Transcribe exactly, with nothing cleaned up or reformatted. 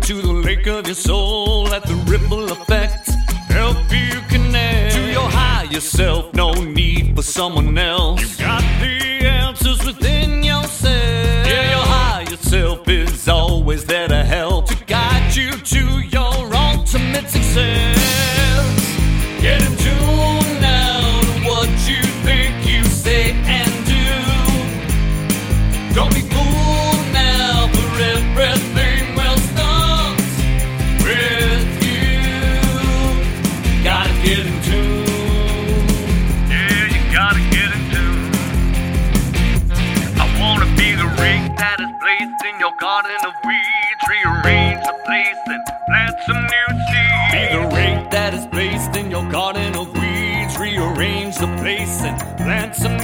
to the lake of your soul. Let the ripple effect help you connect to your higher self. No need for someone else. You got the answers within yourself. Yeah, your higher self is always there to help, to guide you to your ultimate success. Get in tune now to what you think you say and do. Don't be fooled now, for everything well starts with you. Gotta get in tune. Yeah, you gotta get in tune. I wanna be the ring that is placed in your garden of weeds. Rearrange the place and plant some new seeds. Be the ring that is placed in your garden of weeds. Rearrange the place and plant some